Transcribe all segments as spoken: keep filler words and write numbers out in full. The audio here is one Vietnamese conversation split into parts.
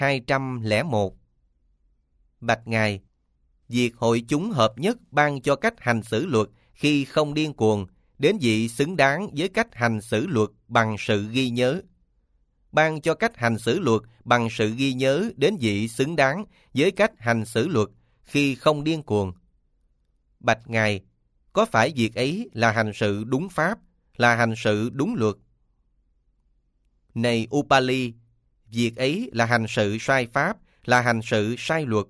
hai trăm lẻ một. Bạch Ngài, việc hội chúng hợp nhất ban cho cách hành xử luật khi không điên cuồng, đến vị xứng đáng với cách hành xử luật bằng sự ghi nhớ. Ban cho cách hành xử luật bằng sự ghi nhớ đến vị xứng đáng với cách hành xử luật khi không điên cuồng. Bạch Ngài, có phải việc ấy là hành sự đúng pháp, là hành sự đúng luật? Này Upali, việc ấy là hành sự sai pháp, là hành sự sai luật.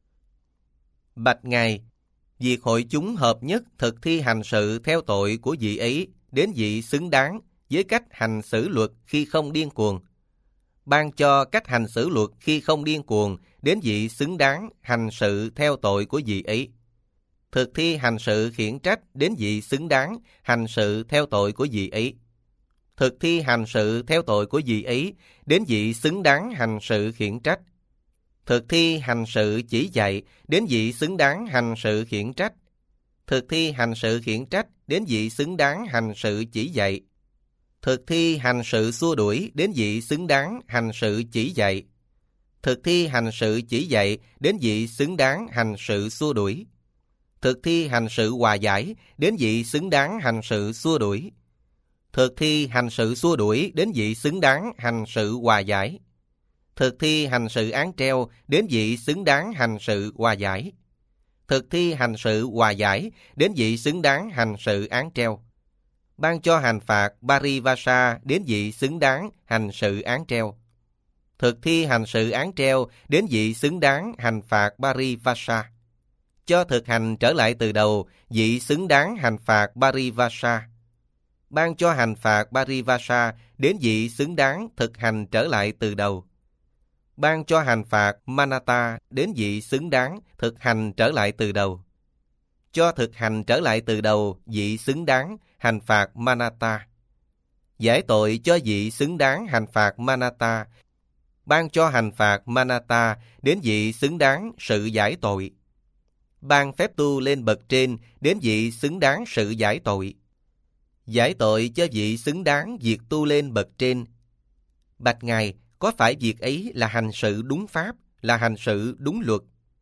Bạch Ngài, việc hội chúng hợp nhất thực thi hành sự theo tội của vị ấy đến vị xứng đáng với cách hành xử luật khi không điên cuồng. Ban cho cách hành xử luật khi không điên cuồng đến vị xứng đáng hành sự theo tội của vị ấy. Thực thi hành sự khiển trách đến vị xứng đáng hành sự theo tội của vị ấy. Thực thi hành sự theo tội của vị ấy đến vị xứng đáng hành sự khiển trách. Thực thi hành sự chỉ dạy đến vị xứng đáng hành sự khiển trách. Thực thi hành sự khiển trách đến vị xứng đáng hành sự chỉ dạy. Thực thi hành sự xua đuổi đến vị xứng đáng hành sự chỉ dạy. Thực thi hành sự chỉ dạy đến vị xứng đáng hành sự xua đuổi. Thực thi hành sự hòa giải đến vị xứng đáng hành sự xua đuổi. Thực thi hành sự xua đuổi đến vị xứng đáng hành sự hòa giải. Thực thi hành sự án treo đến vị xứng đáng hành sự hòa giải. Thực thi hành sự hòa giải đến vị xứng đáng hành sự án treo. Ban cho hành phạt Parivasa đến vị xứng đáng hành sự án treo. Thực thi hành sự án treo đến vị xứng đáng hành phạt Parivasa. Cho thực hành trở lại từ đầu vị xứng đáng hành phạt Parivasa. Ban cho hành phạt Parivasa đến vị xứng đáng thực hành trở lại từ đầu. Ban cho hành phạt Manata đến vị xứng đáng thực hành trở lại từ đầu. Cho thực hành trở lại từ đầu vị xứng đáng hành phạt Manata. Giải tội cho vị xứng đáng hành phạt Manata. Ban cho hành phạt Manata đến vị xứng đáng sự giải tội. Ban phép tu lên bậc trên đến vị xứng đáng sự giải tội. Giải tội cho vị xứng đáng việc tu lên bậc trên. Bạch Ngài, có phải việc ấy là hành sự đúng pháp, là hành sự đúng luật?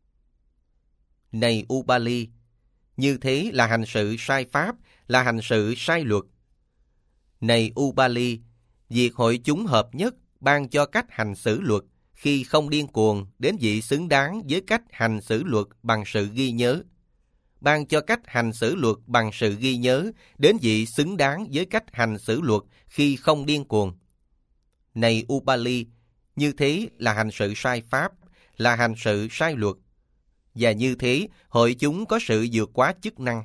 Này Upali, như thế là hành sự sai pháp, là hành sự sai luật. Này Upali, việc hội chúng hợp nhất ban cho cách hành xử luật khi không điên cuồng đến vị xứng đáng với cách hành xử luật bằng sự ghi nhớ. Ban cho cách hành xử luật bằng sự ghi nhớ đến vị xứng đáng với cách hành xử luật khi không điên cuồng. Này Upali, như thế là hành sự sai pháp, là hành sự sai luật. Và như thế, hội chúng có sự vượt quá chức năng.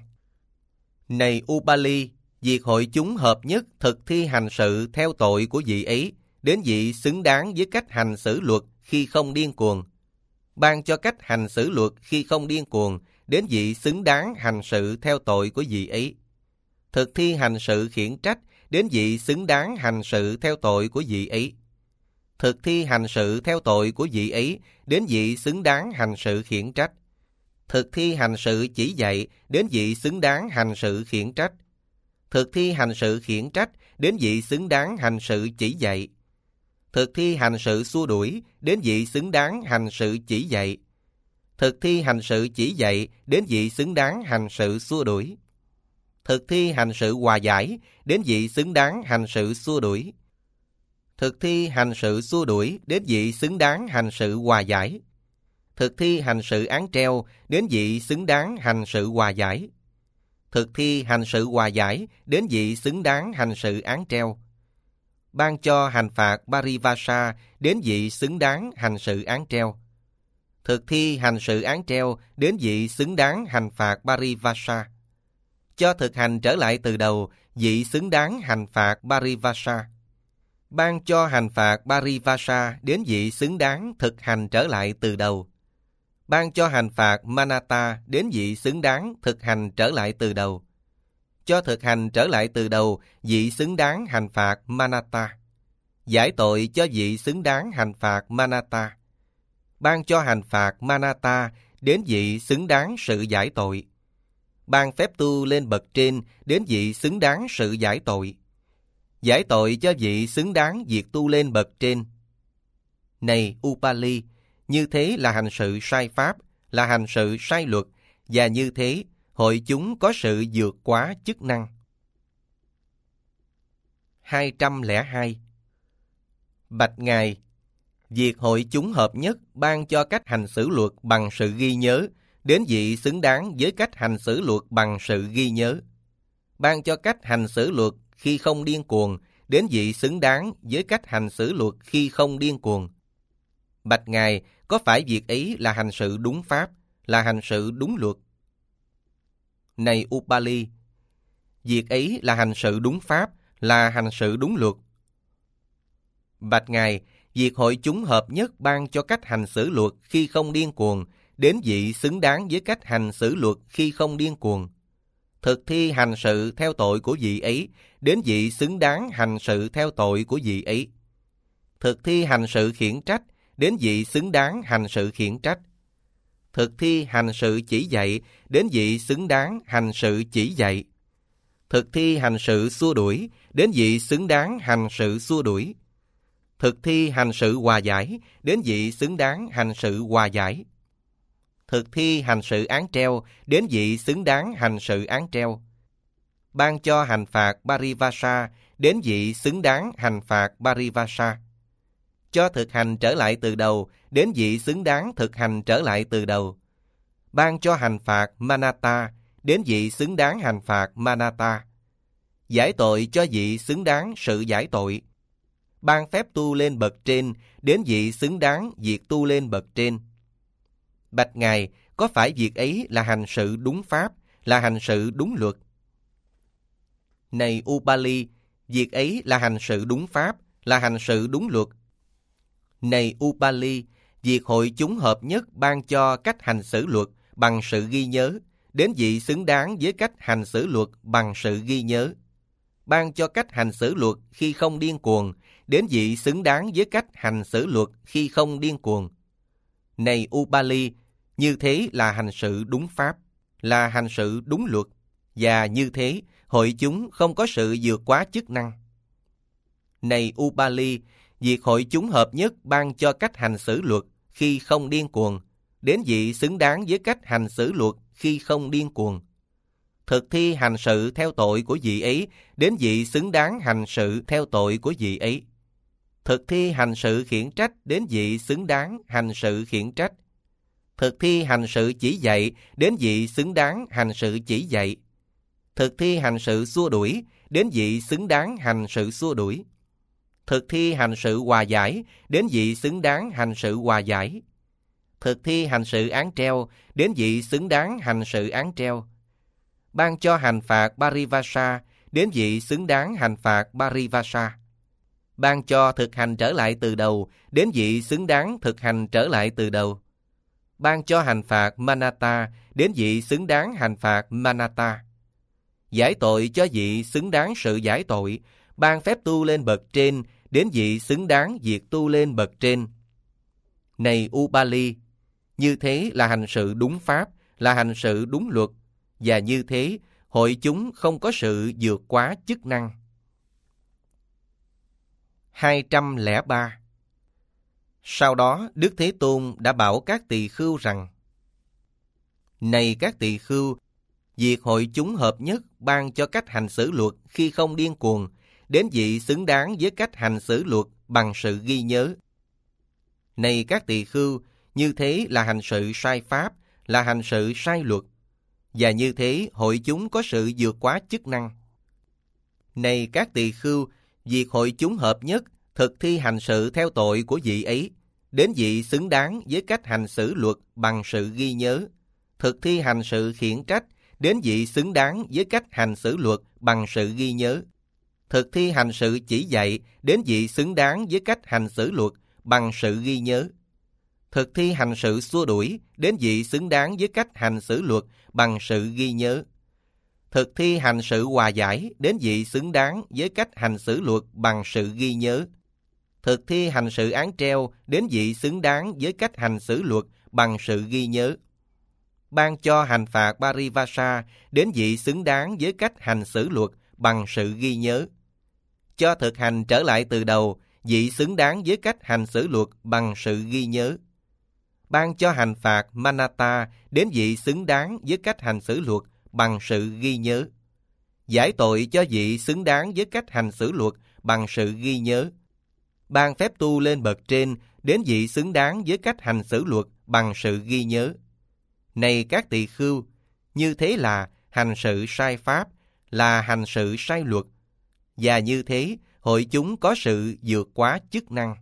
Này Upali, việc hội chúng hợp nhất thực thi hành sự theo tội của vị ấy đến vị xứng đáng với cách hành xử luật khi không điên cuồng. Ban cho cách hành xử luật khi không điên cuồng đến vị xứng đáng hành sự theo tội của vị ấy. Thực thi hành sự khiển trách đến vị xứng đáng hành sự theo tội của vị ấy. Thực thi hành sự theo tội của vị ấy đến vị xứng đáng hành sự khiển trách. Thực thi hành sự chỉ dạy đến vị xứng đáng hành sự khiển trách. Thực thi hành sự khiển trách đến vị xứng đáng hành sự chỉ dạy. Thực thi hành sự xua đuổi đến vị xứng đáng hành sự chỉ dạy. Thực thi hành sự chỉ dạy đến vị xứng đáng hành sự xua đuổi. Thực thi hành sự hòa giải đến vị xứng đáng hành sự xua đuổi. Thực thi hành sự xua đuổi đến vị xứng đáng hành sự hòa giải. Thực thi hành sự án treo đến vị xứng đáng hành sự hòa giải. Thực thi hành sự hòa giải đến vị xứng đáng hành sự án treo. Ban cho hành phạt Parivasa đến vị xứng đáng hành sự án treo. Thực thi hành sự án treo đến vị xứng đáng hành phạt Parivasa. Cho thực hành trở lại từ đầu vị xứng đáng hành phạt Parivasa. Ban cho hành phạt Parivasa đến vị xứng đáng thực hành trở lại từ đầu. Ban cho hành phạt Manata đến vị xứng đáng thực hành trở lại từ đầu. Cho thực hành trở lại từ đầu vị xứng đáng hành phạt Manata. Giải tội cho vị xứng đáng hành phạt Manata. Ban cho hành phạt Manata đến vị xứng đáng sự giải tội. Ban phép tu lên bậc trên đến vị xứng đáng sự giải tội. Giải tội cho vị xứng đáng việc tu lên bậc trên. Này Upali, như thế là hành sự sai pháp, là hành sự sai luật, và như thế hội chúng có sự vượt quá chức năng. hai trăm lẻ hai. Bạch Ngài, việc hội chúng hợp nhất ban cho cách hành xử luật bằng sự ghi nhớ, đến vị xứng đáng với cách hành xử luật bằng sự ghi nhớ. Ban cho cách hành xử luật khi không điên cuồng, đến vị xứng đáng với cách hành xử luật khi không điên cuồng. Bạch Ngài, có phải việc ấy là hành sự đúng pháp, là hành sự đúng luật? Này Upali, việc ấy là hành sự đúng pháp, là hành sự đúng luật. Bạch Ngài, việc hội chúng hợp nhất ban cho cách hành xử luật khi không điên cuồng, đến vị xứng đáng với cách hành xử luật khi không điên cuồng. Thực thi hành sự theo tội của vị ấy, đến vị xứng đáng hành sự theo tội của vị ấy. Thực thi hành sự khiển trách, đến vị xứng đáng hành sự khiển trách. Thực thi hành sự chỉ dạy, đến vị xứng đáng hành sự chỉ dạy. Thực thi hành sự xua đuổi, đến vị xứng đáng hành sự xua đuổi. Thực thi hành sự hòa giải, đến vị xứng đáng hành sự hòa giải. Thực thi hành sự án treo, đến vị xứng đáng hành sự án treo. Ban cho hành phạt Parivasa, đến vị xứng đáng hành phạt Parivasa. Cho thực hành trở lại từ đầu, đến vị xứng đáng thực hành trở lại từ đầu. Ban cho hành phạt Manata, đến vị xứng đáng hành phạt Manata. Giải tội cho vị xứng đáng sự giải tội. Ban phép tu lên bậc trên, đến vị xứng đáng việc tu lên bậc trên. Bạch Ngài, có phải việc ấy là hành sự đúng pháp, là hành sự đúng luật? Này Upali, việc ấy là hành sự đúng pháp, là hành sự đúng luật. Này Upali, việc hội chúng hợp nhất ban cho cách hành xử luật bằng sự ghi nhớ, đến vị xứng đáng với cách hành xử luật bằng sự ghi nhớ. Ban cho cách hành xử luật khi không điên cuồng, đến vị xứng đáng với cách hành xử luật khi không điên cuồng. Này Upali, như thế là hành sự đúng pháp, là hành sự đúng luật, và như thế hội chúng không có sự vượt quá chức năng. Này Upali, việc hội chúng hợp nhất ban cho cách hành xử luật khi không điên cuồng, đến vị xứng đáng với cách hành xử luật khi không điên cuồng. Thực thi hành sự theo tội của vị ấy, đến vị xứng đáng hành sự theo tội của vị ấy. Thực thi hành sự khiển trách, đến vị xứng đáng hành sự khiển trách. Thực thi hành sự chỉ dạy, đến vị xứng đáng hành sự chỉ dạy. Thực thi hành sự xua đuổi, đến vị xứng đáng hành sự xua đuổi. Thực thi hành sự hòa giải, đến vị xứng đáng hành sự hòa giải. Thực thi hành sự án treo, đến vị xứng đáng hành sự án treo. Ban cho hành phạt Parivasa, đến vị xứng đáng hành phạt Parivasa. Ban cho thực hành trở lại từ đầu, đến vị xứng đáng thực hành trở lại từ đầu. Ban cho hành phạt Manata, đến vị xứng đáng hành phạt Manata. Giải tội cho vị xứng đáng sự giải tội, ban phép tu lên bậc trên, đến vị xứng đáng việc tu lên bậc trên. Này Upali, như thế là hành sự đúng pháp, là hành sự đúng luật, và như thế hội chúng không có sự vượt quá chức năng. hai trăm lẻ ba. Sau đó, Đức Thế Tôn đã bảo các tỳ khưu rằng: Này các tỳ khưu, việc hội chúng hợp nhất ban cho cách hành xử luật khi không điên cuồng, đến vị xứng đáng với cách hành xử luật bằng sự ghi nhớ. Này các tỳ khưu, như thế là hành sự sai pháp, là hành sự sai luật, và như thế hội chúng có sự vượt quá chức năng. Này các tỳ khưu, việc hội chúng hợp nhất thực thi hành sự theo tội của vị ấy, đến vị xứng đáng với cách hành xử luật bằng sự ghi nhớ. Thực thi hành sự khiển trách, đến vị xứng đáng với cách hành xử luật bằng sự ghi nhớ. Thực thi hành sự chỉ dạy, đến vị xứng đáng với cách hành xử luật bằng sự ghi nhớ. Thực thi hành sự xua đuổi, đến vị xứng đáng với cách hành xử luật bằng sự ghi nhớ. Thực thi hành sự hòa giải, đến vị xứng đáng với cách hành xử luật bằng sự ghi nhớ. Thực thi hành sự án treo, đến vị xứng đáng với cách hành xử luật bằng sự ghi nhớ. Ban cho hành phạt Parivasa, đến vị xứng đáng với cách hành xử luật bằng sự ghi nhớ. Cho thực hành trở lại từ đầu, vị xứng đáng với cách hành xử luật bằng sự ghi nhớ. Ban cho hành phạt Manata đến vị xứng đáng với cách hành xử luật bằng sự ghi nhớ. Giải tội cho vị xứng đáng với cách hành xử luật bằng sự ghi nhớ. Ban phép tu lên bậc trên đến vị xứng đáng với cách hành xử luật bằng sự ghi nhớ. Này các tỳ khưu, như thế là hành sự sai pháp, là hành sự sai luật, và như thế hội chúng có sự vượt quá chức năng.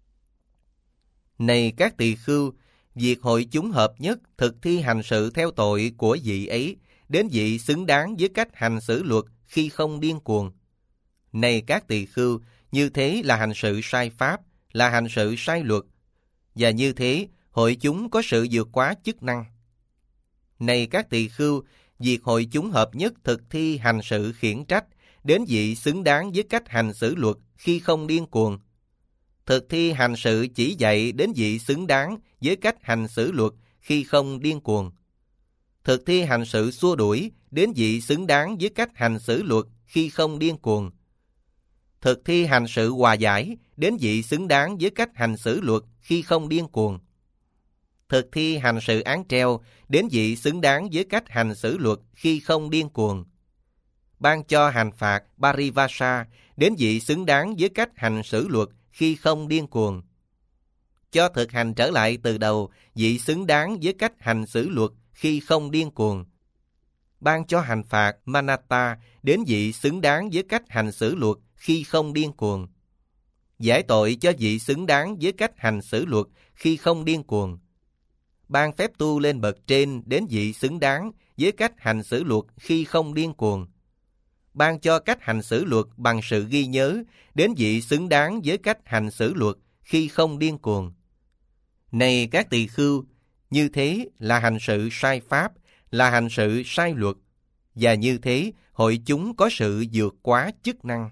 Này các tỳ khưu, việc hội chúng hợp nhất thực thi hành sự theo tội của vị ấy đến vị xứng đáng với cách hành xử luật khi không điên cuồng. Này các tỳ khưu, như thế là hành sự sai pháp, là hành sự sai luật, và như thế hội chúng có sự vượt quá chức năng. Này các tỳ khưu, việc hội chúng hợp nhất thực thi hành sự khiển trách đến vị xứng đáng với cách hành xử luật khi không điên cuồng. Thực thi hành sự chỉ dạy đến vị xứng đáng với cách hành xử luật khi không điên cuồng. Thực thi hành sự xua đuổi đến vị xứng đáng với cách hành xử luật khi không điên cuồng. Thực thi hành sự hòa giải đến vị xứng đáng với cách hành xử luật khi không điên cuồng. Thực thi hành sự án treo đến vị xứng đáng với cách hành xử luật khi không điên cuồng. Ban cho hành phạt Parivasa đến vị xứng đáng với cách hành xử luật khi không điên cuồng. Cho thực hành trở lại từ đầu vị xứng đáng với cách hành xử luật khi không điên cuồng. Ban cho hành phạt Manata đến vị xứng đáng với cách hành xử luật khi không điên cuồng. Giải tội cho vị xứng đáng với cách hành xử luật khi không điên cuồng. Ban phép tu lên bậc trên đến vị xứng đáng với cách hành xử luật khi không điên cuồng. Ban cho cách hành xử luật bằng sự ghi nhớ đến vị xứng đáng với cách hành xử luật khi không điên cuồng. Này các tỳ khưu, như thế là hành sự sai pháp, là hành sự sai luật, và như thế hội chúng có sự vượt quá chức năng.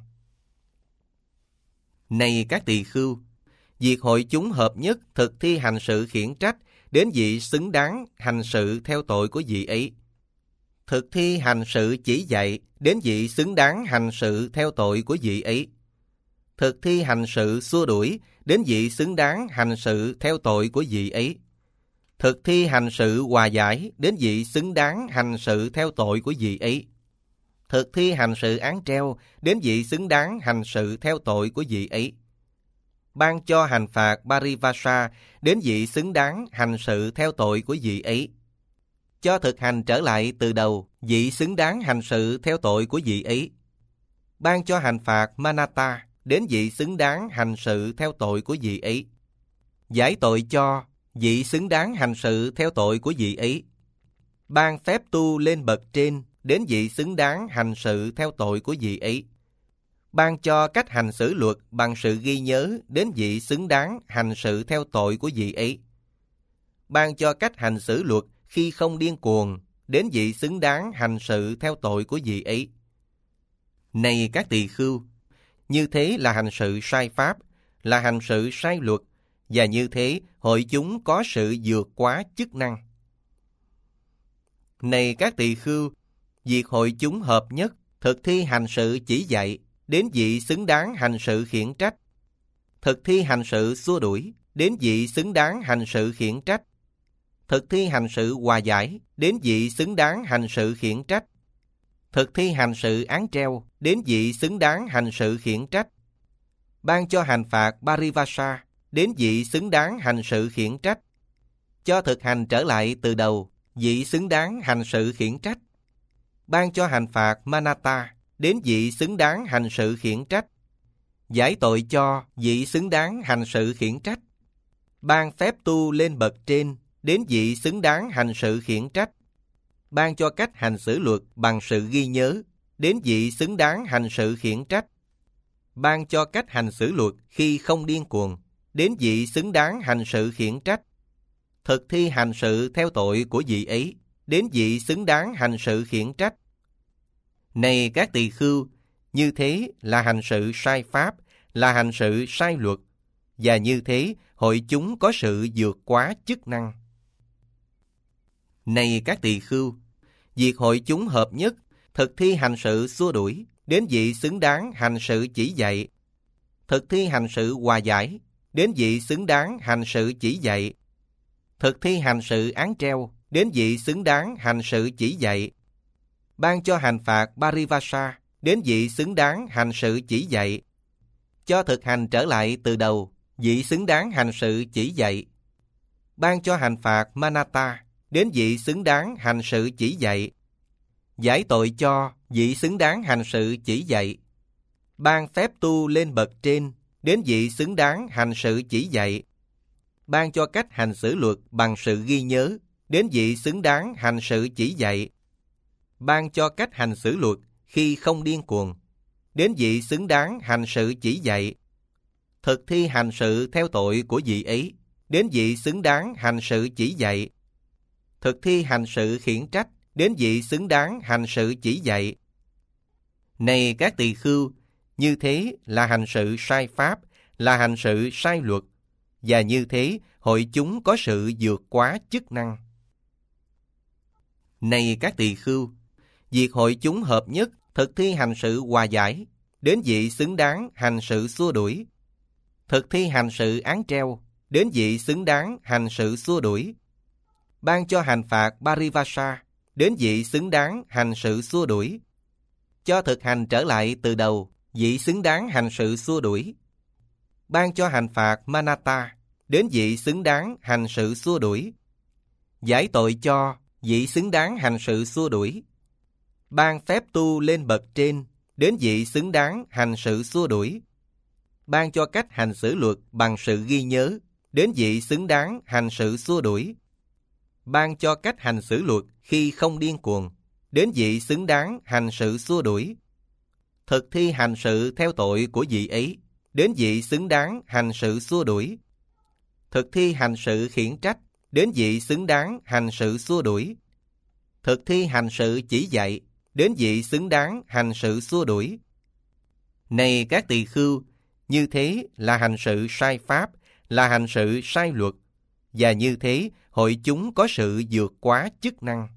Này các tỳ khưu, việc hội chúng hợp nhất thực thi hành sự khiển trách đến vị xứng đáng hành sự theo tội của vị ấy. Thực thi hành sự chỉ dạy đến vị xứng đáng hành sự theo tội của vị ấy. Thực thi hành sự xua đuổi đến vị xứng đáng hành sự theo tội của vị ấy. Thực thi hành sự hòa giải đến vị xứng đáng hành sự theo tội của vị ấy. Thực thi hành sự án treo đến vị xứng đáng hành sự theo tội của vị ấy. Ban cho hành phạt Parivasa đến vị xứng đáng hành sự theo tội của vị ấy. Cho thực hành trở lại từ đầu vị xứng đáng hành sự theo tội của vị ấy. Ban cho hành phạt Manata đến vị xứng đáng hành sự theo tội của vị ấy. Giải tội cho vị xứng đáng hành sự theo tội của vị ấy. Ban phép tu lên bậc trên đến vị xứng đáng hành sự theo tội của vị ấy. Ban cho cách hành xử luật bằng sự ghi nhớ đến vị xứng đáng hành sự theo tội của vị ấy. Ban cho cách hành xử luật khi không điên cuồng đến vị xứng đáng hành sự theo tội của vị ấy. Này các tỳ khưu, như thế là hành sự sai pháp, là hành sự sai luật, và như thế hội chúng có sự vượt quá chức năng. Này các tỳ khưu, việc hội chúng hợp nhất thực thi hành sự chỉ dạy đến vị xứng đáng hành sự khiển trách. Thực thi hành sự xua đuổi đến vị xứng đáng hành sự khiển trách. Thực thi hành sự hòa giải đến vị xứng đáng hành sự khiển trách. Thực thi hành sự án treo đến vị xứng đáng hành sự khiển trách. Ban cho hành phạt Parivasa đến vị xứng đáng hành sự khiển trách. Cho thực hành trở lại từ đầu vị xứng đáng hành sự khiển trách. Ban cho hành phạt Manata đến vị xứng đáng hành sự khiển trách. Giải tội cho vị xứng đáng hành sự khiển trách. Ban phép tu lên bậc trên đến vị xứng đáng hành sự khiển trách. Ban cho cách hành xử luật bằng sự ghi nhớ đến vị xứng đáng hành sự khiển trách. Ban cho cách hành xử luật khi không điên cuồng đến vị xứng đáng hành sự khiển trách. Thực thi hành sự theo tội của vị ấy đến vị xứng đáng hành sự khiển trách. Này các tỳ khưu, như thế là hành sự sai pháp, là hành sự sai luật, và như thế hội chúng có sự vượt quá chức năng. Này các tỳ khưu, việc hội chúng hợp nhất thực thi hành sự xua đuổi đến vị xứng đáng hành sự chỉ dạy. thực thi hành sự hòa giải, đến vị xứng đáng hành sự chỉ dạy. Thực thi hành sự án treo, đến vị xứng đáng hành sự chỉ dạy. Ban cho hành phạt Parivasa, đến vị xứng đáng hành sự chỉ dạy. Cho thực hành trở lại từ đầu, vị xứng đáng hành sự chỉ dạy. Ban cho hành phạt Manata, đến vị xứng đáng hành sự chỉ dạy. Giải tội cho vị xứng đáng hành sự chỉ dạy. Ban phép tu lên bậc trên, đến vị xứng đáng hành sự chỉ dạy. Ban cho cách hành xử luật bằng sự ghi nhớ, đến vị xứng đáng hành sự chỉ dạy. Ban cho cách hành xử luật khi không điên cuồng, đến vị xứng đáng hành sự chỉ dạy. Thực thi hành sự theo tội của vị ấy, đến vị xứng đáng hành sự chỉ dạy. Thực thi hành sự khiển trách, đến vị xứng đáng hành sự chỉ dạy. Này các tỳ khưu, như thế là hành sự sai pháp, là hành sự sai luật, và như thế hội chúng có sự vượt quá chức năng. Này các tỳ khưu, việc hội chúng hợp nhất thực thi hành sự hòa giải, đến vị xứng đáng hành sự xua đuổi. Thực thi hành sự án treo, đến vị xứng đáng hành sự xua đuổi. Ban cho hành phạt Parivasa, đến vị xứng đáng hành sự xua đuổi. Cho thực hành trở lại từ đầu, vị xứng đáng hành sự xua đuổi. Ban cho hành phạt Manata, đến vị xứng đáng hành sự xua đuổi. Giải tội cho vị xứng đáng hành sự xua đuổi. Ban phép tu lên bậc trên, đến vị xứng đáng hành sự xua đuổi. Ban cho cách hành xử luật bằng sự ghi nhớ, đến vị xứng đáng hành sự xua đuổi. Ban cho cách hành xử luật khi không điên cuồng, đến vị xứng đáng hành sự xua đuổi. Thực thi hành sự theo tội của vị ấy, đến vị xứng đáng hành sự xua đuổi. Thực thi hành sự khiển trách, đến vị xứng đáng hành sự xua đuổi. Thực thi hành sự chỉ dạy, đến vị xứng đáng hành sự xua đuổi. Này các tỳ khưu, như thế là hành sự sai pháp, là hành sự sai luật, và như thế hội chúng có sự vượt quá chức năng.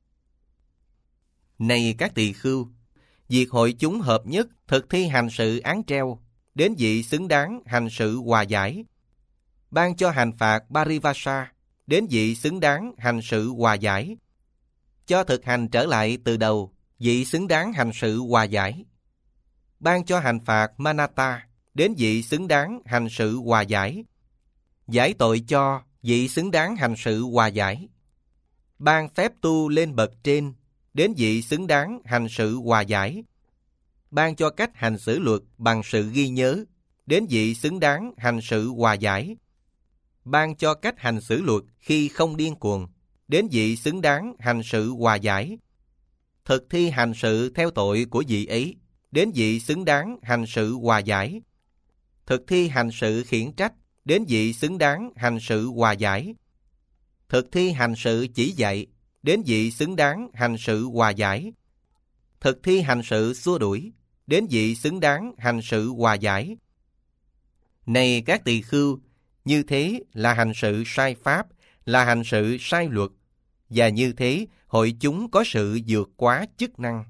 Này các tỳ khưu, việc hội chúng hợp nhất thực thi hành sự án treo, đến vị xứng đáng hành sự hòa giải. Ban cho hành phạt Parivasa, đến vị xứng đáng hành sự hòa giải. Cho thực hành trở lại từ đầu, vị xứng đáng hành sự hòa giải. Ban cho hành phạt Manata, đến vị xứng đáng hành sự hòa giải. Giải tội cho vị xứng đáng hành sự hòa giải. Ban phép tu lên bậc trên, đến vị xứng đáng hành sự hòa giải. Ban cho cách hành xử luật bằng sự ghi nhớ, đến vị xứng đáng hành sự hòa giải. Ban cho cách hành xử luật khi không điên cuồng, đến vị xứng đáng hành sự hòa giải. Thực thi hành sự theo tội của vị ấy, đến vị xứng đáng hành sự hòa giải. Thực thi hành sự khiển trách, đến vị xứng đáng hành sự hòa giải. Thực thi hành sự chỉ dạy, đến vị xứng đáng hành sự hòa giải. Thực thi hành sự xua đuổi, đến vị xứng đáng hành sự hòa giải. Này các tỳ khưu, như thế là hành sự sai pháp, là hành sự sai luật, và như thế hội chúng có sự vượt quá chức năng.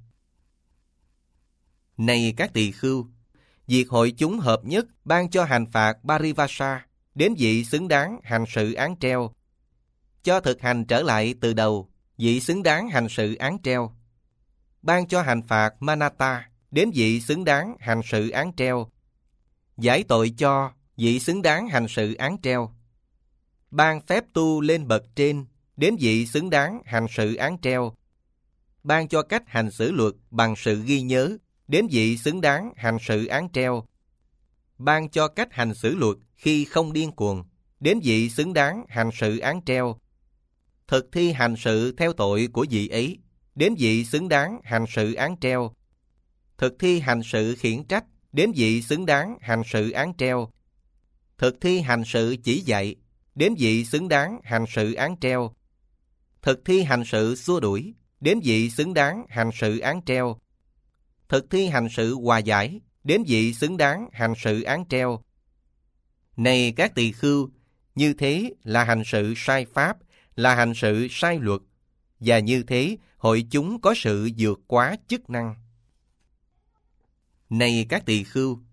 Này các tỳ khưu, việc hội chúng hợp nhất ban cho hành phạt Parivasa, đến vị xứng đáng hành sự án treo. Cho thực hành trở lại từ đầu, vị xứng đáng hành sự án treo. Ban cho hành phạt Manata, đến vị xứng đáng hành sự án treo. Giải tội cho vị xứng đáng hành sự án treo. Ban phép tu lên bậc trên, đến vị xứng đáng hành sự án treo. Ban cho cách hành xử luật bằng sự ghi nhớ, đến vị xứng đáng hành sự án treo. Ban cho cách hành xử luật khi không điên cuồng, đến vị xứng đáng hành sự án treo. Thực thi hành sự theo tội của vị ấy, đến vị xứng đáng hành sự án treo. Thực thi hành sự khiển trách, đến vị xứng đáng hành sự án treo. Thực thi hành sự chỉ dạy, đến vị xứng đáng hành sự án treo. Thực thi hành sự xua đuổi, đến vị xứng đáng hành sự án treo. Thực thi hành sự hòa giải, đến vị xứng đáng hành sự án treo. Này các tỳ khưu, như thế là hành sự sai pháp, là hành sự sai luật, và như thế hội chúng có sự vượt quá chức năng. Này các tỳ khưu,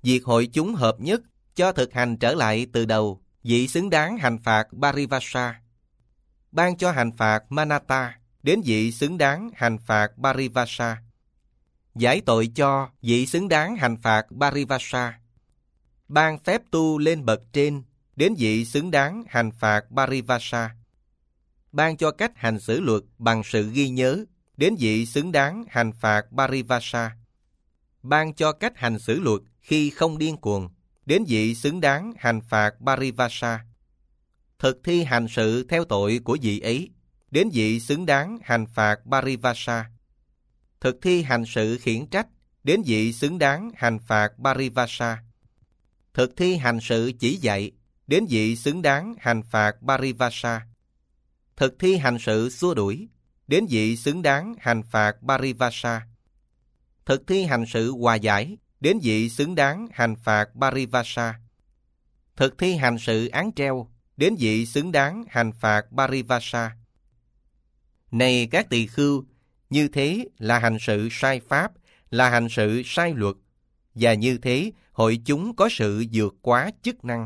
Việc hội chúng hợp nhất cho thực hành trở lại từ đầu, vị xứng đáng hành phạt Parivasa. Ban cho hành phạt Manata, đến vị xứng đáng hành phạt Parivasa. Giải tội cho vị xứng đáng hành phạt Parivasa. Ban phép tu lên bậc trên, đến vị xứng đáng hành phạt Parivasa. Ban cho cách hành xử luật bằng sự ghi nhớ, đến vị xứng đáng hành phạt Parivasa. Ban cho cách hành xử luật khi không điên cuồng, đến vị xứng đáng hành phạt Parivasa. Thực thi hành sự theo tội của vị ấy, đến vị xứng đáng hành phạt Parivasa. Thực thi hành sự khiển trách, đến vị xứng đáng hành phạt Parivasa. Thực thi hành sự chỉ dạy, đến vị xứng đáng hành phạt Parivasa. Thực thi hành sự xua đuổi, đến vị xứng đáng hành phạt Parivasa. Thực thi hành sự hòa giải, đến vị xứng đáng hành phạt Parivasa. Thực thi hành sự án treo, đến vị xứng đáng hành phạt Parivasa. Này các tỳ khưu, như thế là hành sự sai pháp, là hành sự sai luật, và như thế hội chúng có sự vượt quá chức năng.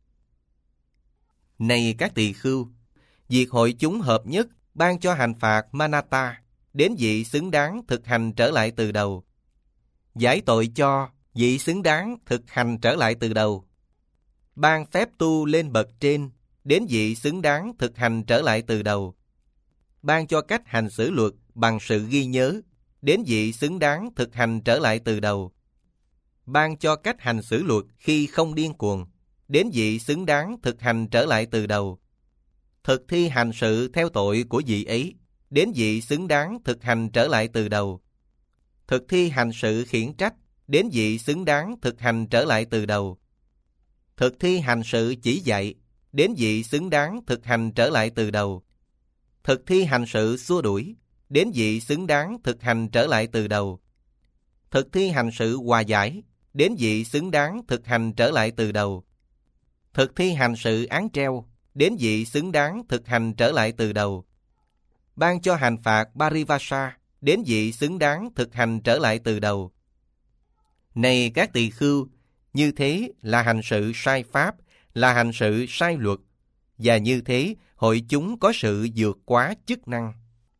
Này các tỳ khưu, việc hội chúng hợp nhất ban cho hành phạt Manata, đến vị xứng đáng thực hành trở lại từ đầu. Giải tội cho vị xứng đáng thực hành trở lại từ đầu. Ban phép tu lên bậc trên, đến vị xứng đáng thực hành trở lại từ đầu. Ban cho cách hành xử luật bằng sự ghi nhớ, đến vị xứng đáng thực hành trở lại từ đầu. Ban cho cách hành xử luật khi không điên cuồng, đến vị xứng đáng thực hành trở lại từ đầu. Thực thi hành sự theo tội của vị ấy, đến vị xứng đáng thực hành trở lại từ đầu. Thực thi hành sự khiển trách, đến vị xứng đáng thực hành trở lại từ đầu. Thực thi hành sự chỉ dạy, đến vị xứng đáng thực hành trở lại từ đầu. Thực thi hành sự xua đuổi, đến vị xứng đáng thực hành trở lại từ đầu. Thực thi hành sự hòa giải, đến vị xứng đáng thực hành trở lại từ đầu. Thực thi hành sự án treo, đến vị xứng đáng thực hành trở lại từ đầu. Ban cho hành phạt Parivasa, đến vị xứng đáng thực hành trở lại từ đầu. Này các tỳ khưu, như thế là hành sự sai pháp, là hành sự sai luật, và như thế hội chúng có sự vượt quá chức năng.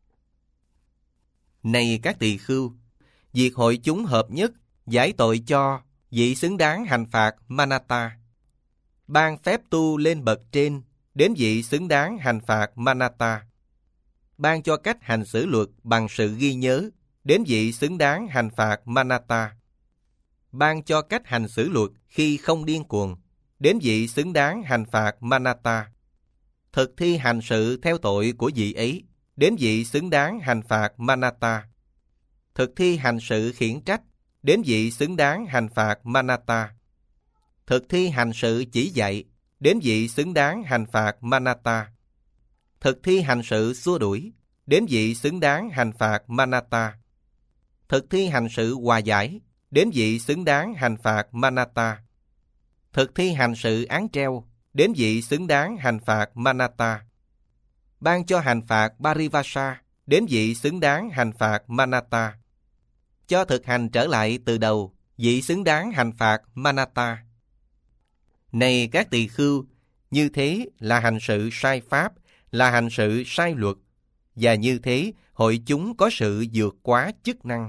Này các tỳ khưu, việc hội chúng hợp nhất giải tội cho vị xứng đáng hành phạt Manata. Ban phép tu lên bậc trên, đến vị xứng đáng hành phạt Manata. Ban cho cách hành xử luật bằng sự ghi nhớ, đến vị xứng đáng hành phạt Manata. Ban cho cách hành xử luật khi không điên cuồng, đến vị xứng đáng hành phạt Manata. Thực thi hành sự theo tội của vị ấy, đến vị xứng đáng hành phạt Manata. Thực thi hành sự khiển trách, đến vị xứng đáng hành phạt Manata. Thực thi hành sự chỉ dạy, đến vị xứng đáng hành phạt Manata. Thực thi hành sự xua đuổi, đến vị xứng đáng hành phạt Manata. Thực thi hành sự hòa giải, đến vị xứng đáng hành phạt Manata. Thực thi hành sự án treo, đến vị xứng đáng hành phạt Manata. Ban cho hành phạt Parivasa, đến vị xứng đáng hành phạt Manata. Cho thực hành trở lại từ đầu, vị xứng đáng hành phạt Manata. Này các tỳ khưu, như thế là hành sự sai pháp, là hành sự sai luật, và như thế hội chúng có sự vượt quá chức năng.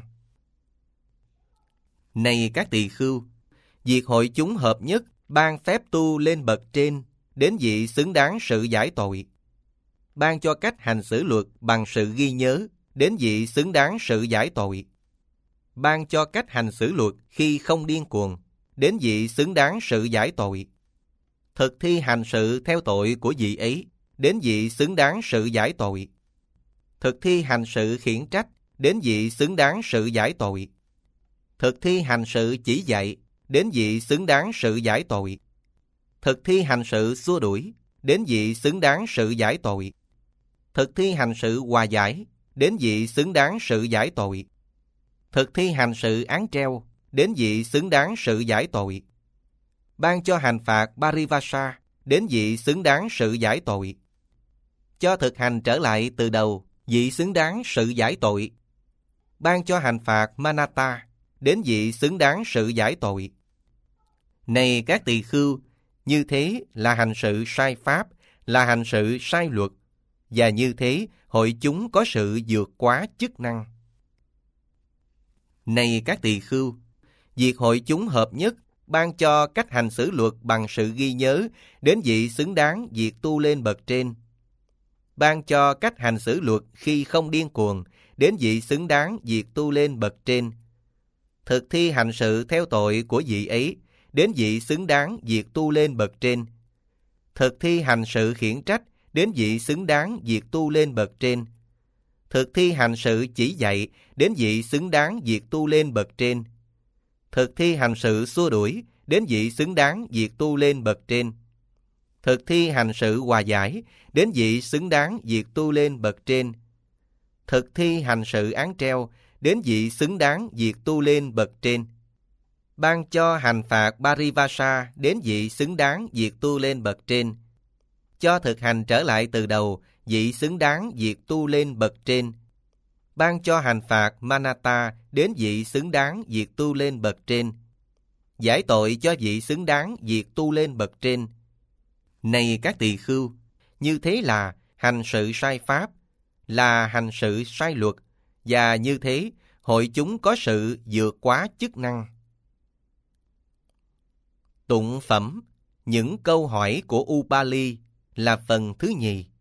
Này các tỳ khưu, việc hội chúng hợp nhất ban phép tu lên bậc trên, đến vị xứng đáng sự giải tội. Ban cho cách hành xử luật bằng sự ghi nhớ, đến vị xứng đáng sự giải tội. Ban cho cách hành xử luật khi không điên cuồng, đến vị xứng đáng sự giải tội. Thực thi hành sự theo tội của vị ấy, đến vị xứng đáng sự giải tội. Thực thi hành sự khiển trách, đến vị xứng đáng sự giải tội. Thực thi hành sự chỉ dạy, đến vị xứng đáng sự giải tội. Thực thi hành sự xua đuổi, đến vị xứng đáng sự giải tội. Thực thi hành sự hòa giải, đến vị xứng đáng sự giải tội. Thực thi hành sự án treo, đến vị xứng đáng sự giải tội. Ban cho hành phạt Parivasa, đến vị xứng đáng sự giải tội. Cho thực hành trở lại từ đầu, vị xứng đáng sự giải tội. Ban cho hành phạt Manata, đến vị xứng đáng sự giải tội. Này các tỳ khưu, như thế là hành sự sai pháp, là hành sự sai luật, và như thế hội chúng có sự vượt quá chức năng. Này các tỳ khưu, việc hội chúng hợp nhất ban cho cách hành xử luật bằng sự ghi nhớ đến vị xứng đáng việc tu lên bậc trên. Ban cho cách hành xử luật khi không điên cuồng đến vị xứng đáng việc tu lên bậc trên. Thực thi hành sự theo tội của vị ấy đến vị xứng đáng việc tu lên bậc trên. Thực thi hành sự khiển trách đến vị xứng đáng việc tu lên bậc trên. Thực thi hành sự chỉ dạy đến vị xứng đáng việc tu lên bậc trên. Thực thi hành sự xua đuổi đến vị xứng đáng việc tu lên bậc trên. Thực thi hành sự hòa giải đến vị xứng đáng việc tu lên bậc trên. Thực thi hành sự án treo đến vị xứng đáng việc tu lên bậc trên. Ban cho hành phạt Parivasa đến vị xứng đáng việc tu lên bậc trên. Cho thực hành trở lại từ đầu vị xứng đáng việc tu lên bậc trên. Ban cho hành phạt Manata đến vị xứng đáng việc tu lên bậc trên. Giải tội cho vị xứng đáng việc tu lên bậc trên. Này các tỳ khưu, như thế là hành sự sai pháp, là hành sự sai luật, và như thế hội chúng có sự vượt quá chức năng. Tụng phẩm những câu hỏi của Upali là phần thứ nhì.